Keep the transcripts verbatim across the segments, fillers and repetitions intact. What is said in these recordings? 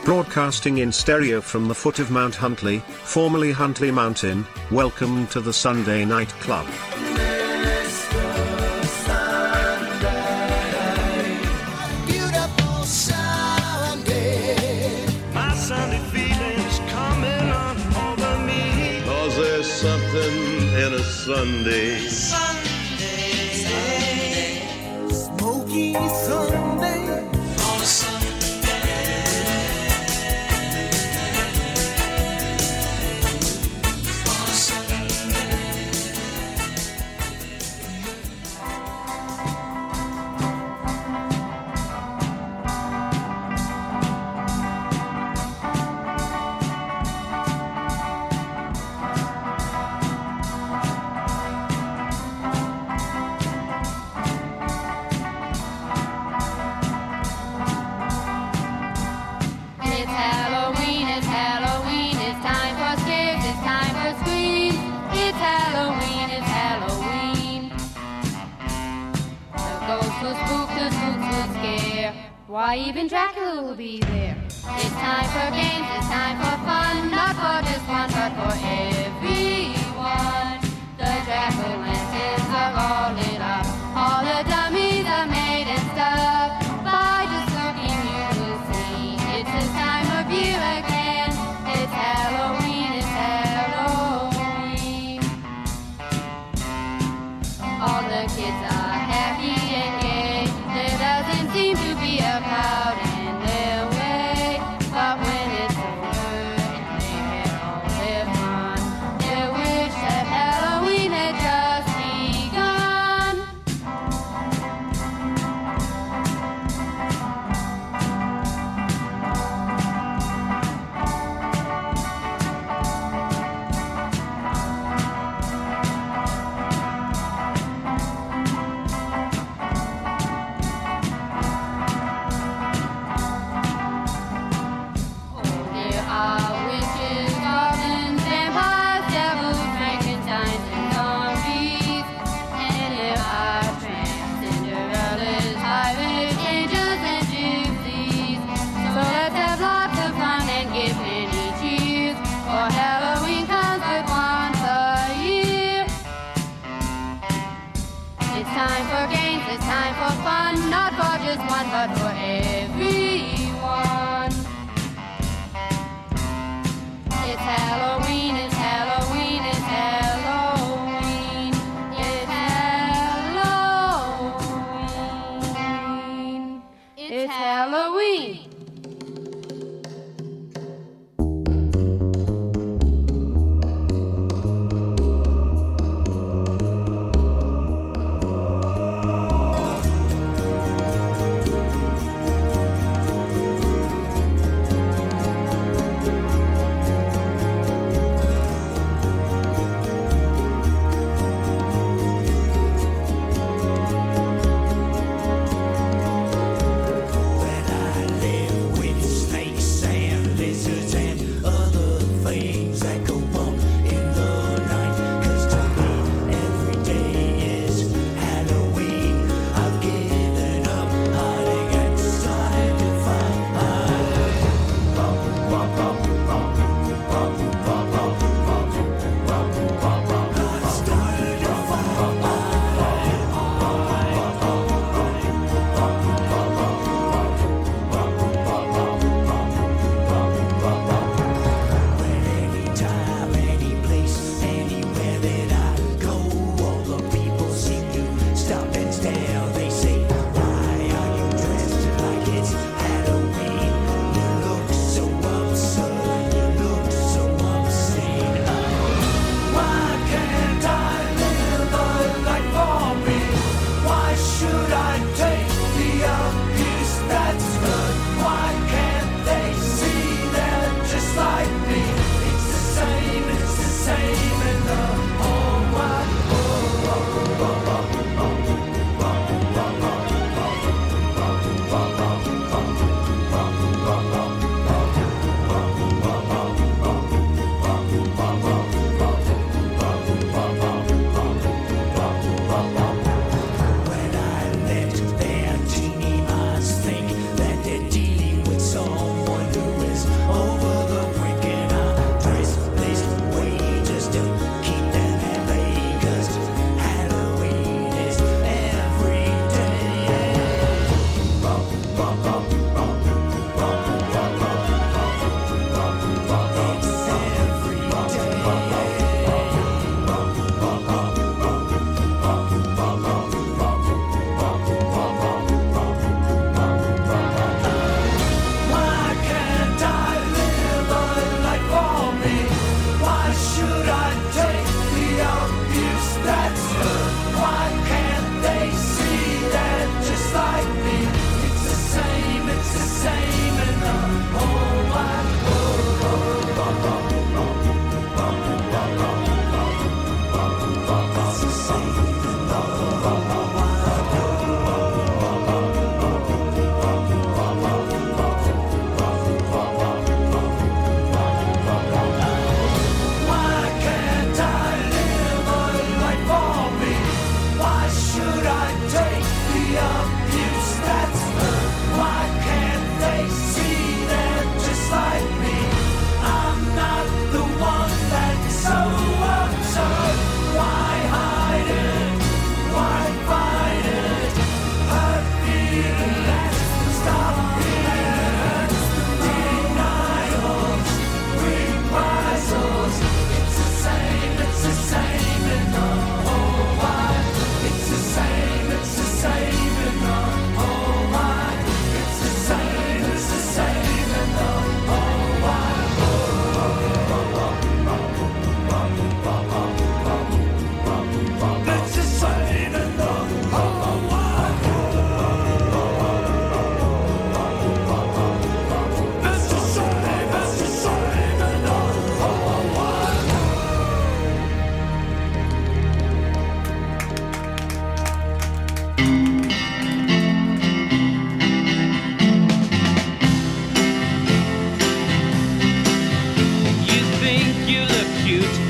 Broadcasting in stereo from the foot of Mount Huntley, formerly Huntley Mountain, welcome to the Sunday Night Club. Beautiful Sunday. My Sunday feeling's coming on over me. 'Cause there's something in a Sunday. Sunday, Sunday, Smoky Sunday. on a Sunday. It's Halloween, it's Halloween, it's time for scares, it's time for screams. It's Halloween, it's Halloween. The ghosts will spook, the spooks will scare. Why, even Dracula will be there. It's time for games, it's time for fun, not for just one, but for everyone. The jack-o'-lanterns are all lit up, all the dummies are made and stuff. By just looking you will see, it's this time of year again. It's Halloween, it's Halloween. All the kids are happy and gay. There doesn't seem to be a cloud in their way. But when it's over and they had all their fun,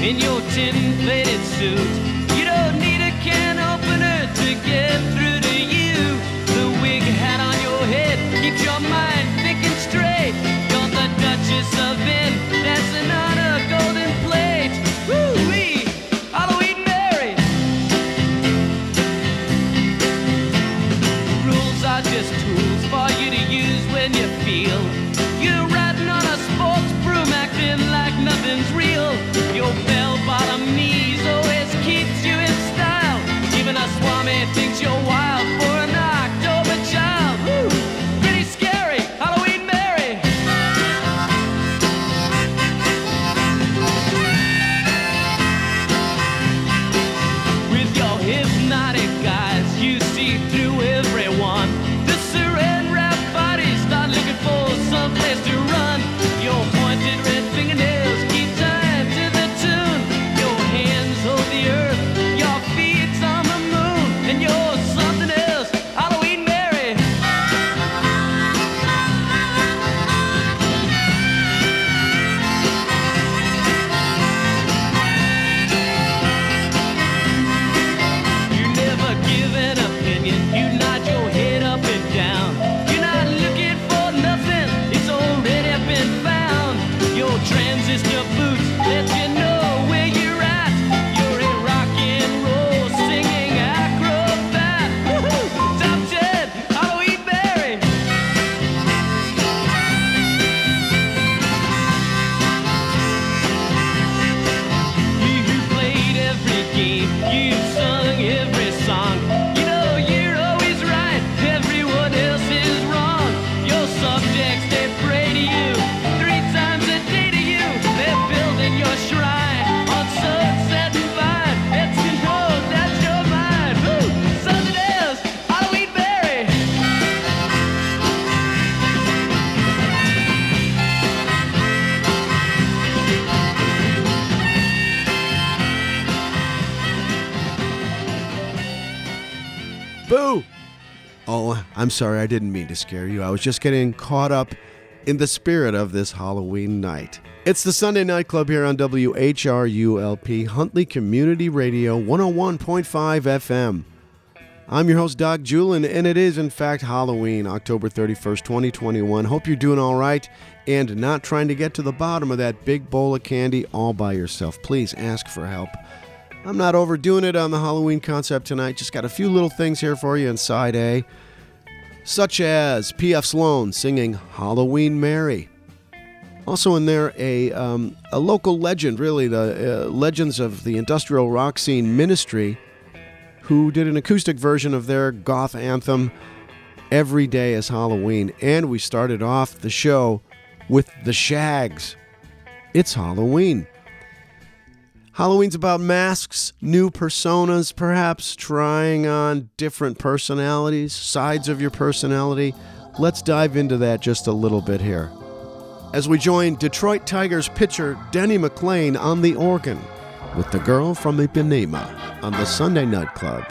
in your tin-plated suit. You don't need a can opener to get through to you. The wig hat on your head keeps your mind thinking straight. You're the Duchess of N, dancing on a golden plate. Woo-wee, Halloween Mary. Rules are just tools for you to use when you feel you're riding on a sports broom, acting like nothing's real. Your bell-bottom knees always keeps you in style. Even a swami thinks you're wild for an October child. Woo! Pretty scary, Halloween Mary. With your hypnotic eyes, you see through everyone. The saran wrap bodies start looking for someplace to run. Your pointed red fingernails keep time to the tune. Your hands hold the earth, your feet's on the moon, and you're something else, Halloween Mary. You never give an opinion, you nod your head up and down. You're not looking for nothing, it's already been found. Your transistor boots let you know where you're at. You're a rock and roll singing acrobat. Woohoo! Top ten, Halloween Mary. You who played every game, you sung every song. You know you're always right, everyone else is wrong. Your subjects, they pray to you three times a day to you. They're building your shrine on Sunset and Vine. It's to know that's your mind. Woo! Something else, Halloween Mary. Boo! Oh, I'm sorry, I didn't mean to scare you. I was just getting caught up in the spirit of this Halloween night. It's the Sunday Night Club here on W H R U L P, Huntley Community Radio, one oh one point five F M. I'm your host, Doc Julin, and it is, in fact, Halloween, October thirty-first, twenty twenty-one. Hope you're doing all right and not trying to get to the bottom of that big bowl of candy all by yourself. Please ask for help. I'm not overdoing it on the Halloween concept tonight. Just got a few little things here for you in side A, such as P F Sloan singing Halloween Mary. Also in there, a um, a local legend, really, the uh, legends of the industrial rock scene Ministry, who did an acoustic version of their goth anthem, Every Day is Halloween. And we started off the show with the Shags. It's Halloween. Halloween's about masks, new personas, perhaps trying on different personalities, sides of your personality. Let's dive into that just a little bit here, as we join Detroit Tigers pitcher Denny McLain on the organ with The Girl from Ipanema on the Sunday Night Club.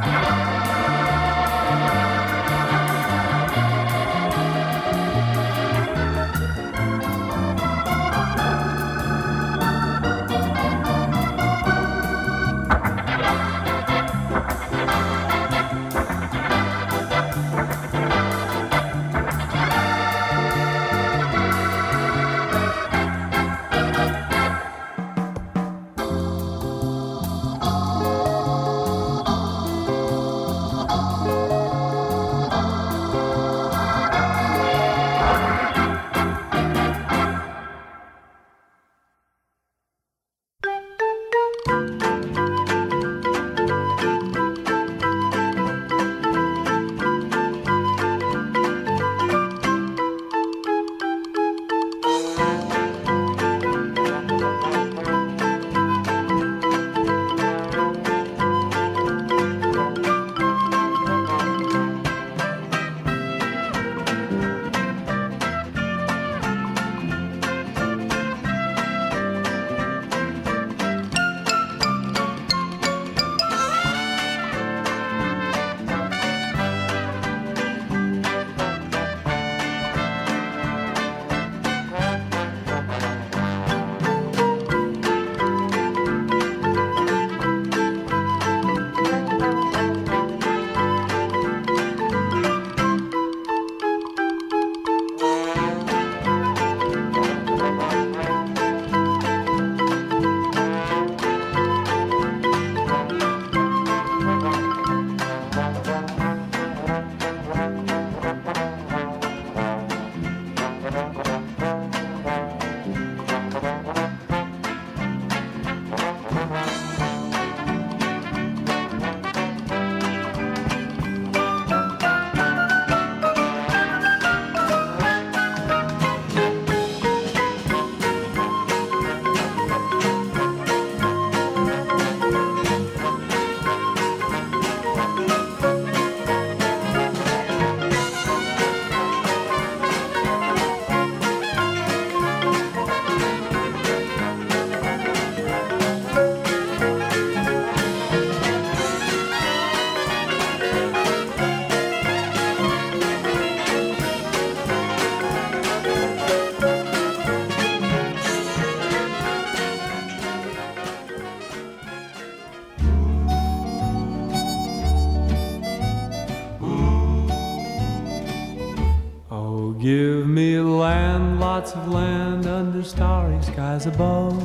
Give me land, lots of land under starry skies above.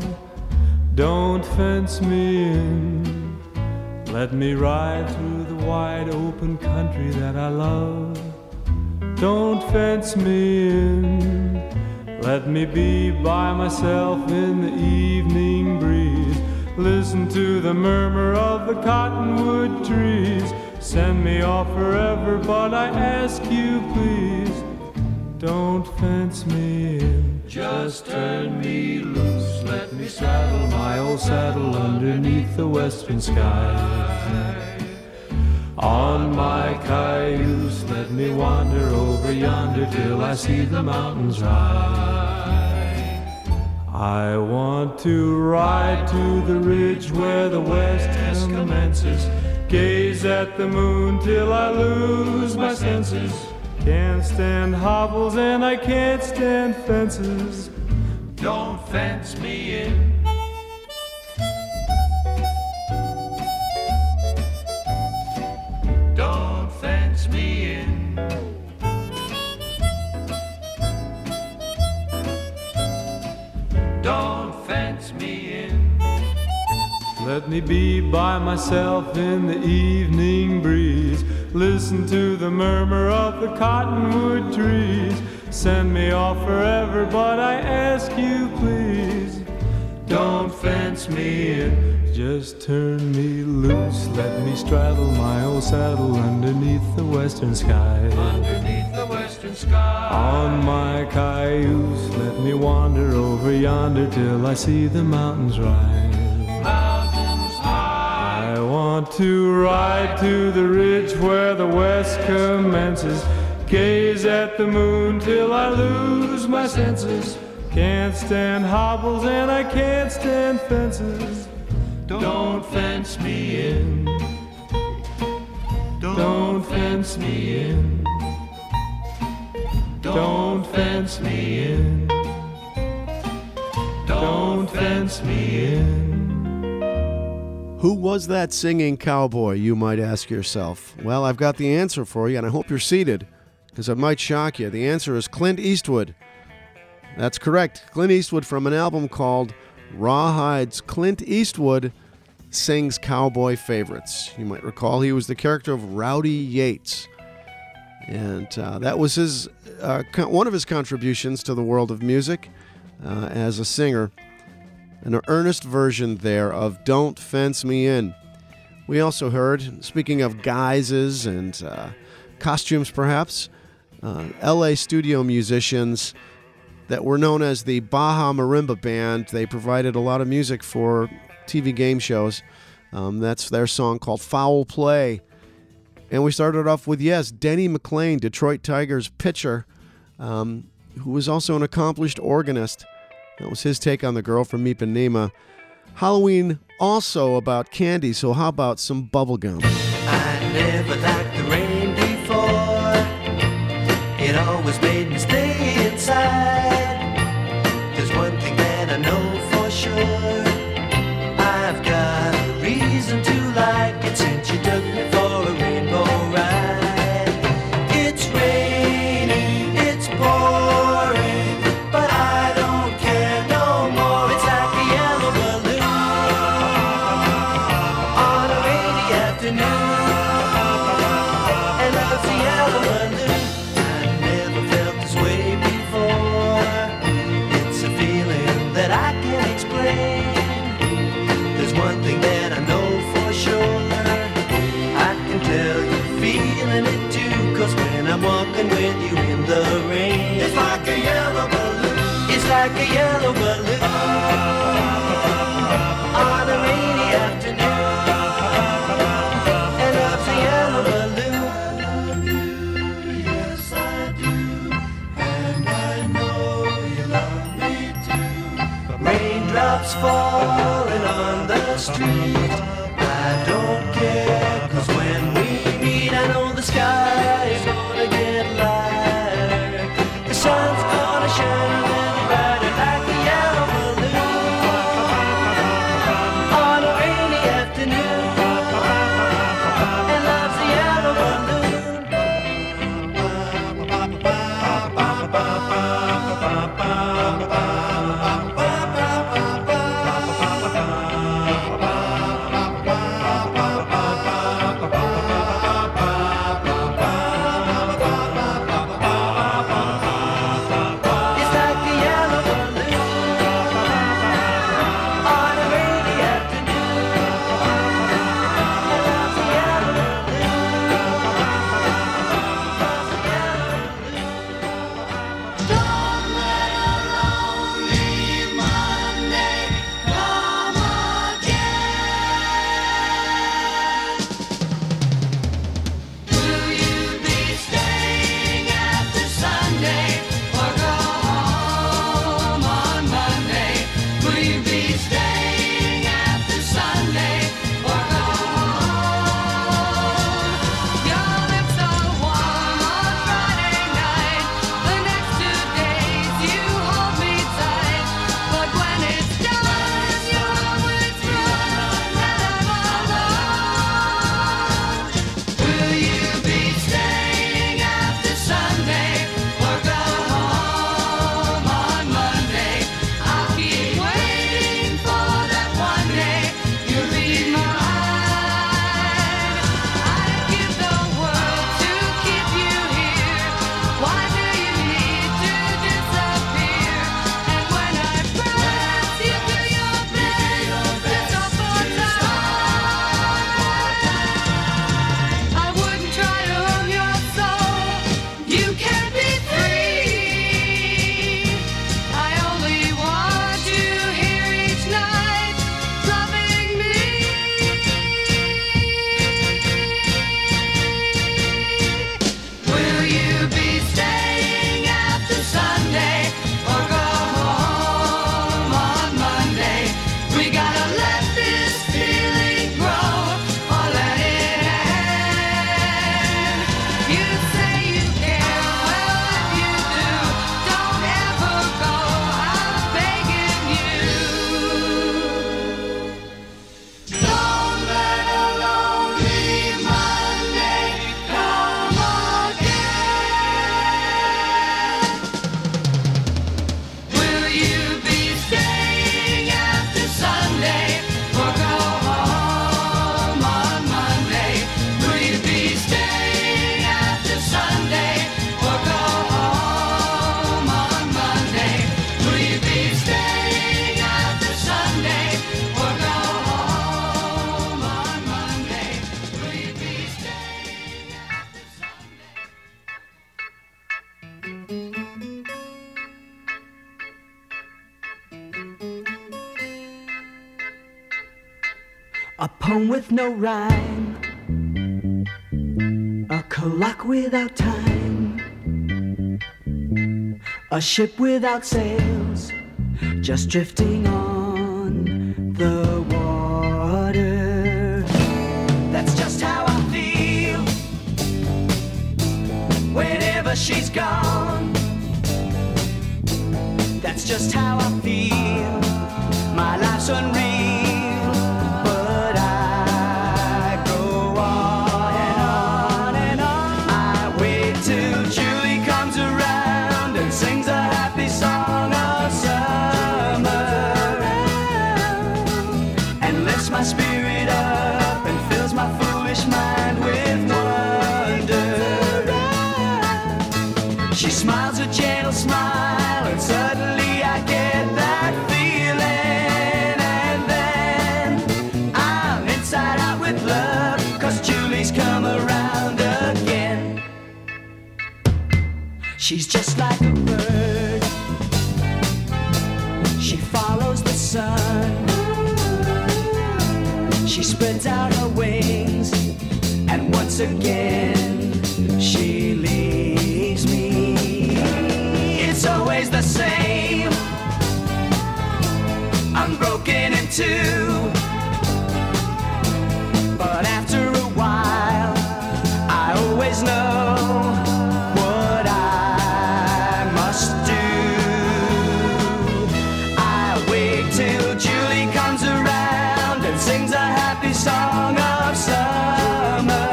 Don't fence me in. Let me ride through the wide open country that I love. Don't fence me in. Let me be by myself in the evening breeze. Listen to the murmur of the cottonwood trees. Send me off forever, but I ask you please, don't fence me in. Just turn me loose. Let me saddle my old saddle underneath the western sky. On my cayuse, let me wander over yonder till I see the mountains rise. I want to ride to the ridge where the west commences. Gaze at the moon till I lose my senses. Can't stand hobbles and I can't stand fences. Don't fence me in. Don't fence me in. Don't fence me in. Let me be by myself in the evening breeze. Listen to the murmur of the cottonwood trees. Send me off forever, but I ask you please, don't fence me in. Just turn me loose. Let me straddle my old saddle underneath the western sky. Underneath the western sky. On my cayuse, let me wander over yonder till I see the mountains rise. I want to ride to the ridge where the west commences. Gaze at the moon till I lose my senses. Can't stand hobbles and I can't stand fences. Don't fence me in. fence me in. Don't fence me in. Don't fence me in. Who was that singing cowboy, you might ask yourself? Well, I've got the answer for you, and I hope you're seated, because it might shock you. The answer is Clint Eastwood. That's correct. Clint Eastwood from an album called Rawhide's Clint Eastwood Sings Cowboy Favorites. You might recall he was the character of Rowdy Yates. And uh, that was his uh, co- one of his contributions to the world of music uh, as a singer. An earnest version there of Don't Fence Me In. We also heard, speaking of guises and uh, costumes perhaps, uh, L A studio musicians that were known as the Baja Marimba Band. They provided a lot of music for T V game shows. Um, that's their song called Foul Play. And we started off with, yes, Denny McLain, Detroit Tigers pitcher, um, who was also an accomplished organist. That was his take on the girl from Ipanema. Halloween also about candy, so how about some bubble gum? I never liked the rain before. It always made me stay inside. There's one thing that I know for sure. I've got a reason to like it since you took me for a rainbow ride. It's raining, it's pouring, but I don't care no more. It's like a yellow balloon on a rainy afternoon. And love's a yellow balloon. I never felt this way before. It's a feeling that I can't explain. There's one thing that I know for sure. I can tell you're feeling it too. Cause when I'm walking with you in the rain, it's like a yellow balloon. It's like a yellow balloon on a rainy afternoon. And love's a yellow balloon. Yes, I do. And I know you love me too. Raindrops falling on the street. I don't care, cause when we meet, I know the sky is gonna get lighter. The sun's gonna shine a little brighter like A poem with no rhyme, a clock without time, a ship without sails, just drifting on the water. That's just how I feel whenever she's gone. That's just how I feel. My life's unreal, but I go on and on and on. I wait till Julie comes around and sings a happy song of summer, and lifts my spirit up and fills my foolish mind with wonder. She smiles a gentle smile, and suddenly I get that feeling, and then I'm inside out with love, 'cause Julie's come around again. She's just like a bird, she follows the sun, she spreads out her wings, and once again she leaves me. It's always the same, I'm broken in two, but after a while I always know what I must do. I wait till Julie comes around and sings a happy song of summer,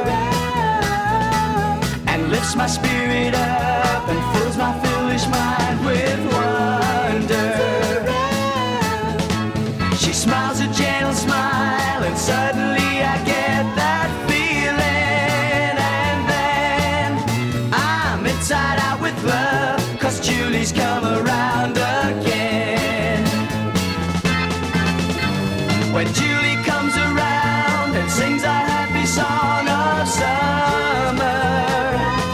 and lifts my spirit up and fills my foolish mind with wonder. She smiles a gentle smile, and suddenly I get that feeling, and then I'm inside out with love, 'cause Julie's come around again. When Julie comes around and sings a happy song of summer,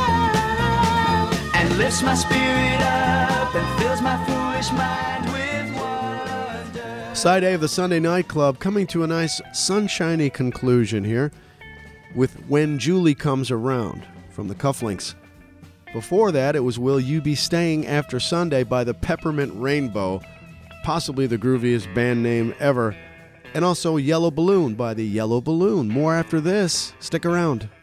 and lifts my spirit up and fills my foolish mind with wonder. Side A of the Sunday Night Club coming to a nice sunshiny conclusion here with When Julie Comes Around from the Cufflinks. Before that, it was Will You Be Staying After Sunday by the Peppermint Rainbow, possibly the grooviest band name ever, and also Yellow Balloon by the Yellow Balloon. More after this. Stick around.